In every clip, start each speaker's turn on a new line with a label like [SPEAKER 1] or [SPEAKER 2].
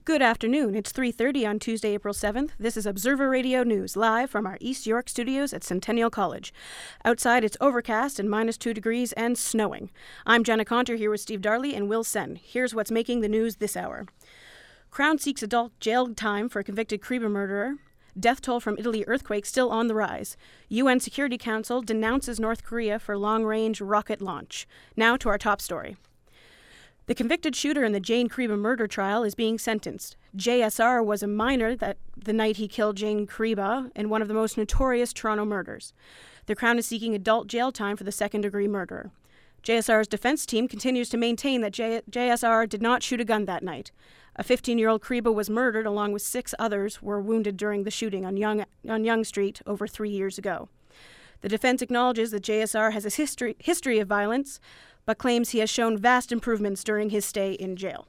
[SPEAKER 1] Good afternoon. It's 3:30 on Tuesday, April 7th. This is Observer Radio News, live from our East York studios at Centennial College. Outside, it's overcast and -2 degrees and snowing. I'm Jenna Conter here with Steve Darley and Will Sen. Here's what's making the news this hour. Crown seeks adult jail time for convicted Kariba murderer. Death toll from Italy earthquake still on the rise. UN Security Council denounces North Korea for long-range rocket launch. Now to our top story. The convicted shooter in the Jane Kariba murder trial is being sentenced. JSR was a minor the night he killed Jane Kariba in one of the most notorious Toronto murders. The Crown is seeking adult jail time for the second-degree murderer. JSR's defense team continues to maintain that JSR did not shoot a gun that night. A 15-year-old Kariba was murdered along with 6 others were wounded during the shooting on Yonge Street over 3 years ago. The defense acknowledges that JSR has a history of violence, but claims he has shown vast improvements during his stay in jail.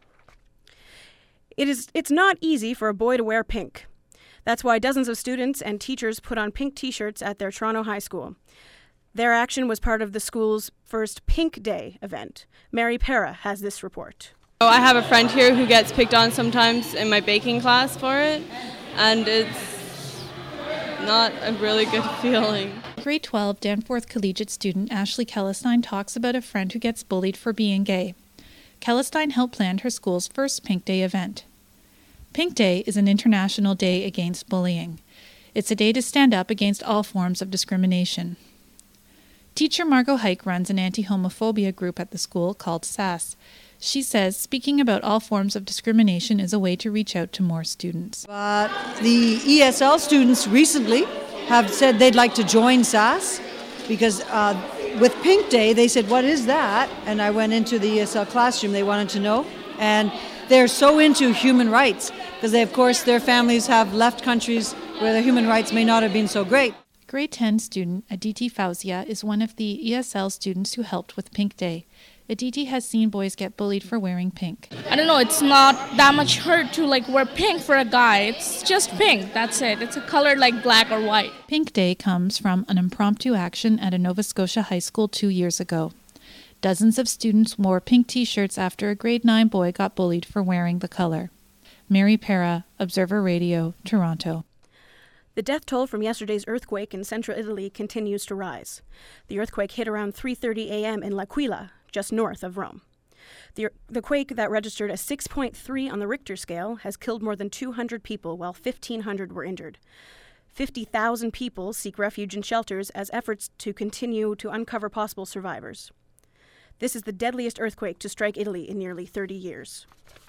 [SPEAKER 1] It's not easy for a boy to wear pink. That's why dozens of students and teachers put on pink t-shirts at their Toronto high school. Their action was part of the school's first Pink Day event. Mary Para has this report.
[SPEAKER 2] I have a friend here who gets picked on sometimes in my baking class for it, and it's not a really good feeling.
[SPEAKER 3] Grade 12 Danforth Collegiate student Ashley Kellestein talks about a friend who gets bullied for being gay. Kellestein helped plan her school's first Pink Day event. Pink Day is an international day against bullying. It's a day to stand up against all forms of discrimination. Teacher Margot Hike runs an anti-homophobia group at the school called SAS. She says speaking about all forms of discrimination is a way to reach out to more students.
[SPEAKER 4] The ESL students recently have said they'd like to join SAS because with Pink Day, they said, what is that? And I went into the ESL classroom, they wanted to know. And they're so into human rights because they, of course, their families have left countries where their human rights may not have been so great.
[SPEAKER 3] Grade 10 student Aditi Fauzia is one of the ESL students who helped with Pink Day. Aditi has seen boys get bullied for wearing pink.
[SPEAKER 5] I don't know, it's not that much hurt to wear pink for a guy. It's just pink, that's it. It's a color like black or white.
[SPEAKER 3] Pink Day comes from an impromptu action at a Nova Scotia high school 2 years ago. Dozens of students wore pink t-shirts after a grade 9 boy got bullied for wearing the color. Mary Para, Observer Radio, Toronto.
[SPEAKER 1] The death toll from yesterday's earthquake in central Italy continues to rise. The earthquake hit around 3:30 a.m. in L'Aquila, just north of Rome. The quake that registered a 6.3 on the Richter scale has killed more than 200 people, while 1,500 were injured. 50,000 people seek refuge in shelters as efforts to continue to uncover possible survivors. This is the deadliest earthquake to strike Italy in nearly 30 years.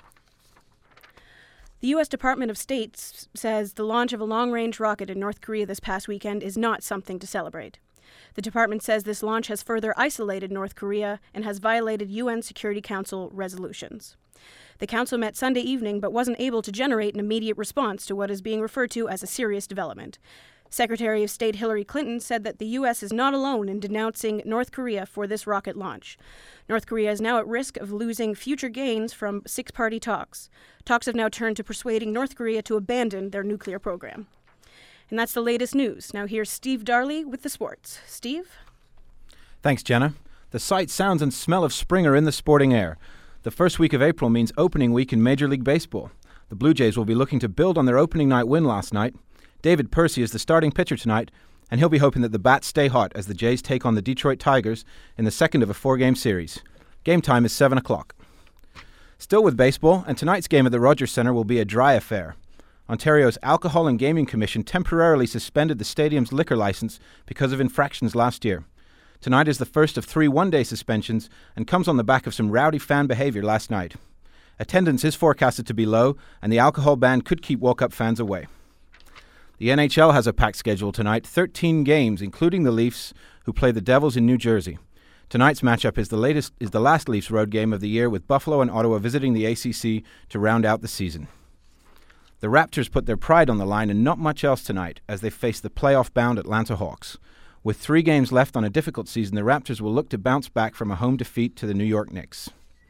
[SPEAKER 1] The U.S. Department of State says the launch of a long-range rocket in North Korea this past weekend is not something to celebrate. The department says this launch has further isolated North Korea and has violated UN Security Council resolutions. The council met Sunday evening but wasn't able to generate an immediate response to what is being referred to as a serious development. Secretary of State Hillary Clinton said that the U.S. is not alone in denouncing North Korea for this rocket launch. North Korea is now at risk of losing future gains from six-party talks. Talks have now turned to persuading North Korea to abandon their nuclear program. And that's the latest news. Now here's Steve Darley with the sports. Steve?
[SPEAKER 6] Thanks, Jenna. The sight, sounds and smell of spring are in the sporting air. The first week of April means opening week in Major League Baseball. The Blue Jays will be looking to build on their opening night win last night. David Percy is the starting pitcher tonight, and he'll be hoping that the bats stay hot as the Jays take on the Detroit Tigers in the second of a 4-game series. Game time is 7 o'clock. Still with baseball, and tonight's game at the Rogers Centre will be a dry affair. Ontario's Alcohol and Gaming Commission temporarily suspended the stadium's liquor licence because of infractions last year. Tonight is the first of 3 one-day suspensions and comes on the back of some rowdy fan behaviour last night. Attendance is forecasted to be low, and the alcohol ban could keep walk-up fans away. The NHL has a packed schedule tonight, 13 games, including the Leafs, who play the Devils in New Jersey. Tonight's matchup is the last Leafs road game of the year, with Buffalo and Ottawa visiting the ACC to round out the season. The Raptors put their pride on the line and not much else tonight as they face the playoff-bound Atlanta Hawks. With 3 games left on a difficult season, the Raptors will look to bounce back from a home defeat to the New York Knicks.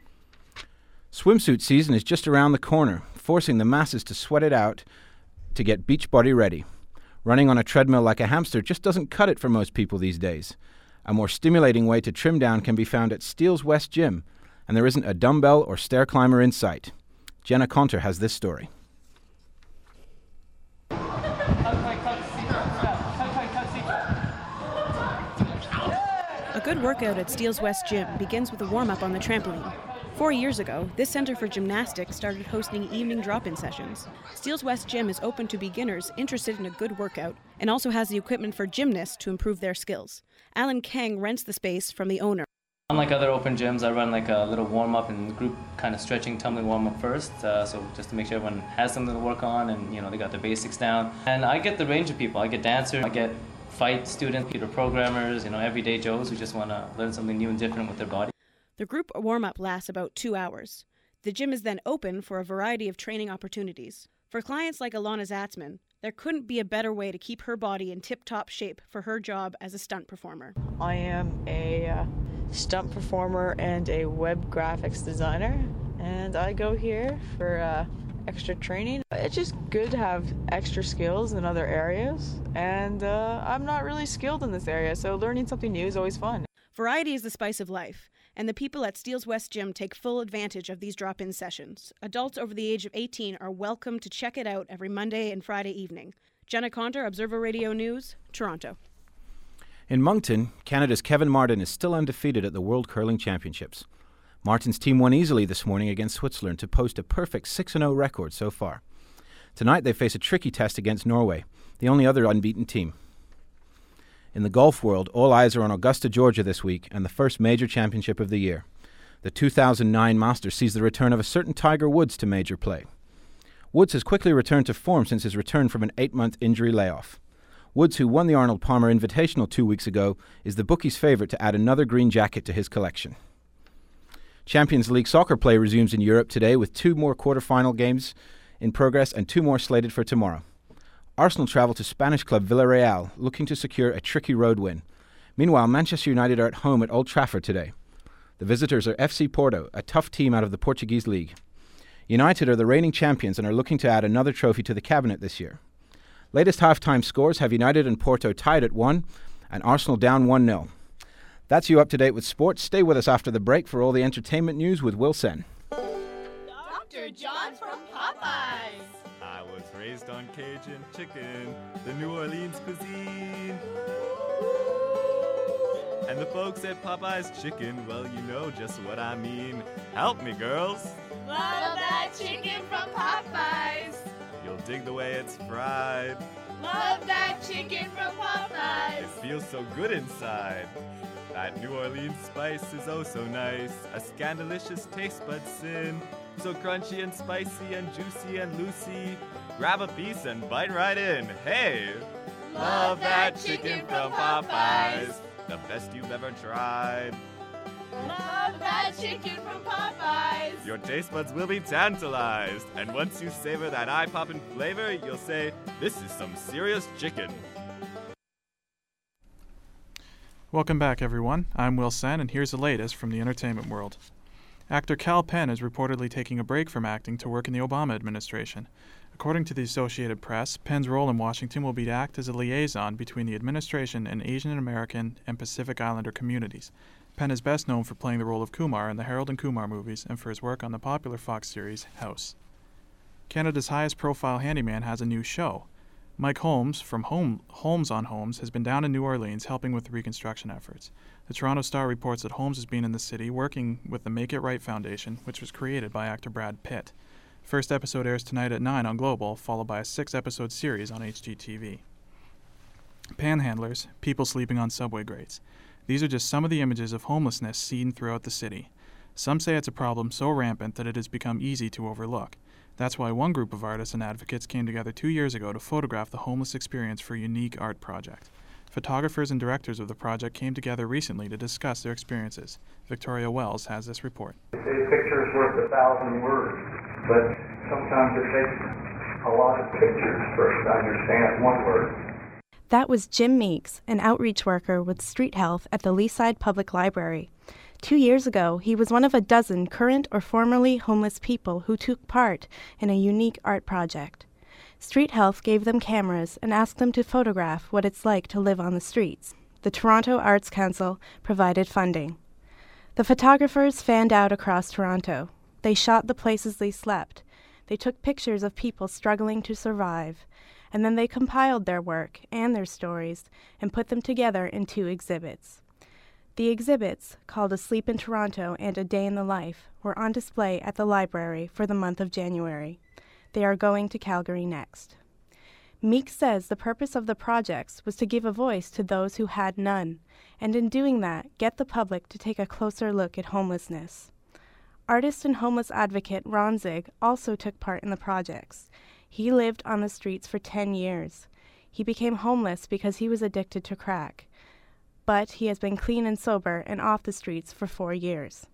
[SPEAKER 6] Swimsuit season is just around the corner, forcing the masses to sweat it out to get beach body ready. Running on a treadmill like a hamster just doesn't cut it for most people these days. A more stimulating way to trim down can be found at Steele's West Gym, and there isn't a dumbbell or stair climber in sight. Jenna Conter has this story.
[SPEAKER 1] A good workout at Steeles West Gym begins with a warm-up on the trampoline. 4 years ago, this Center for Gymnastics started hosting evening drop-in sessions. Steeles West Gym is open to beginners interested in a good workout and also has the equipment for gymnasts to improve their skills. Alan Kang rents the space from the owner.
[SPEAKER 7] Unlike other open gyms, I run like a little warm-up and group kind of stretching, tumbling warm-up first, so just to make sure everyone has something to work on and they got the basics down. And I get the range of people. I get dancers, I get fight students, computer programmers, everyday Joes who just want to learn something new and different with their body.
[SPEAKER 1] The group warm-up lasts about 2 hours. The gym is then open for a variety of training opportunities. For clients like Alana Zatzman, there couldn't be a better way to keep her body in tip-top shape for her job as a stunt performer.
[SPEAKER 8] I am a stunt performer and a web graphics designer, and I go here for extra training. It's just good to have extra skills in other areas, and I'm not really skilled in this area, so learning something new is always fun.
[SPEAKER 1] Variety is the spice of life, and the people at Steeles West Gym take full advantage of these drop-in sessions. Adults over the age of 18 are welcome to check it out every Monday and Friday evening. Jenna Conter, Observer Radio News, Toronto.
[SPEAKER 6] In Moncton, Canada's Kevin Martin is still undefeated at the World Curling Championships. Martin's team won easily this morning against Switzerland to post a perfect 6-0 record so far. Tonight they face a tricky test against Norway, the only other unbeaten team. In the golf world, all eyes are on Augusta, Georgia this week and the first major championship of the year. The 2009 Masters sees the return of a certain Tiger Woods to major play. Woods has quickly returned to form since his return from an 8-month injury layoff. Woods, who won the Arnold Palmer Invitational 2 weeks ago, is the bookies' favourite to add another green jacket to his collection. Champions League soccer play resumes in Europe today with 2 more quarter-final games in progress and 2 more slated for tomorrow. Arsenal travel to Spanish club Villarreal, looking to secure a tricky road win. Meanwhile, Manchester United are at home at Old Trafford today. The visitors are FC Porto, a tough team out of the Portuguese league. United are the reigning champions and are looking to add another trophy to the cabinet this year. Latest halftime scores have United and Porto tied at 1 and Arsenal down 1-0. That's you up to date with sports. Stay with us after the break for all the entertainment news with Will Sen.
[SPEAKER 9] Dr. John from Popeyes.
[SPEAKER 10] I was raised on Cajun chicken, the New Orleans cuisine. And the folks at Popeye's Chicken, well, you know just what I mean. Help me, girls.
[SPEAKER 9] Love that chicken from Popeyes.
[SPEAKER 10] You'll dig the way it's fried.
[SPEAKER 9] Love that chicken from Popeyes.
[SPEAKER 10] It feels so good inside. That New Orleans spice is oh so nice. A scandalicious taste bud sin. So crunchy and spicy and juicy and loosey. Grab a piece and bite right in. Hey!
[SPEAKER 9] Love that chicken from Popeyes.
[SPEAKER 10] The best you've ever tried.
[SPEAKER 9] Love that chicken from Popeyes.
[SPEAKER 10] Your taste buds will be tantalized. And once you savor that eye-poppin' flavor, you'll say, this is some serious chicken.
[SPEAKER 11] Welcome back, everyone. I'm Will Sen, and here's the latest from the entertainment world. Actor Kal Penn is reportedly taking a break from acting to work in the Obama administration. According to the Associated Press, Penn's role in Washington will be to act as a liaison between the administration and Asian American and Pacific Islander communities. Penn is best known for playing the role of Kumar in the Harold and Kumar movies and for his work on the popular Fox series House. Canada's highest-profile handyman has a new show. Mike Holmes from Holmes on Homes has been down in New Orleans helping with the reconstruction efforts. The Toronto Star reports that Holmes has been in the city working with the Make It Right Foundation, which was created by actor Brad Pitt. First episode airs tonight at 9 on Global, followed by a 6-episode series on HGTV. Panhandlers, people sleeping on subway grates. These are just some of the images of homelessness seen throughout the city. Some say it's a problem so rampant that it has become easy to overlook. That's why one group of artists and advocates came together 2 years ago to photograph the homeless experience for a unique art project. Photographers and directors of the project came together recently to discuss their experiences. Victoria Wells has this report.
[SPEAKER 12] A picture is worth 1,000 words, but sometimes it takes a lot of pictures for us to understand one word.
[SPEAKER 13] That was Jim Meeks, an outreach worker with Street Health at the Leaside Public Library. 2 years ago, he was one of a dozen current or formerly homeless people who took part in a unique art project. Street Health gave them cameras and asked them to photograph what it's like to live on the streets. The Toronto Arts Council provided funding. The photographers fanned out across Toronto. They shot the places they slept, They took pictures of people struggling to survive, and then they compiled their work and their stories and put them together in 2 exhibits. The exhibits, called Asleep in Toronto and A Day in the Life, were on display at the library for the month of January. They are going to Calgary next. Meeks says the purpose of the projects was to give a voice to those who had none, and in doing that, get the public to take a closer look at homelessness. Artist and homeless advocate Ron Zig also took part in the projects. He lived on the streets for 10 years. He became homeless because he was addicted to crack, but he has been clean and sober and off the streets for 4 years.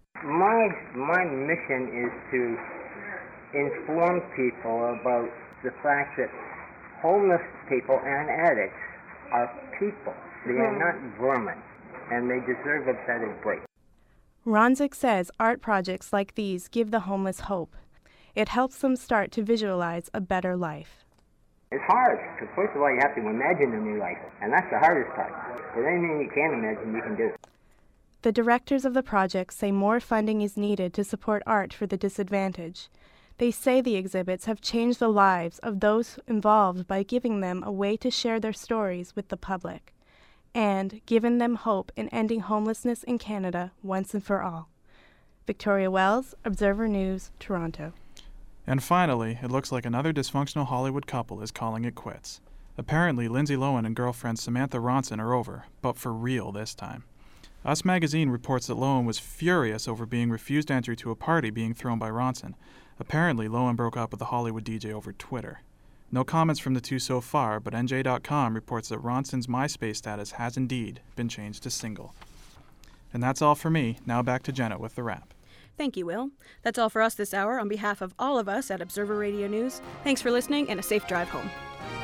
[SPEAKER 14] My mission is to inform people about the fact that homeless people and addicts are people. They are not vermin, and they deserve a better break.
[SPEAKER 13] Ronzik says art projects like these give the homeless hope. It helps them start to visualize a better life.
[SPEAKER 14] It's hard, because first of all, you have to imagine a new life, and that's the hardest part. But anything you can imagine, you can do.
[SPEAKER 13] The directors of the project say more funding is needed to support art for the disadvantaged. They say the exhibits have changed the lives of those involved by giving them a way to share their stories with the public, and given them hope in ending homelessness in Canada once and for all. Victoria Wells, Observer News, Toronto.
[SPEAKER 11] And finally, it looks like another dysfunctional Hollywood couple is calling it quits. Apparently, Lindsay Lohan and girlfriend Samantha Ronson are over, but for real this time. Us Magazine reports that Lohan was furious over being refused entry to a party being thrown by Ronson. Apparently, Lohan broke up with the Hollywood DJ over Twitter. No comments from the two so far, but NJ.com reports that Ronson's MySpace status has indeed been changed to single. And that's all for me. Now back to Jenna with the wrap.
[SPEAKER 1] Thank you, Will. That's all for us this hour. On behalf of all of us at Observer Radio News, thanks for listening and a safe drive home.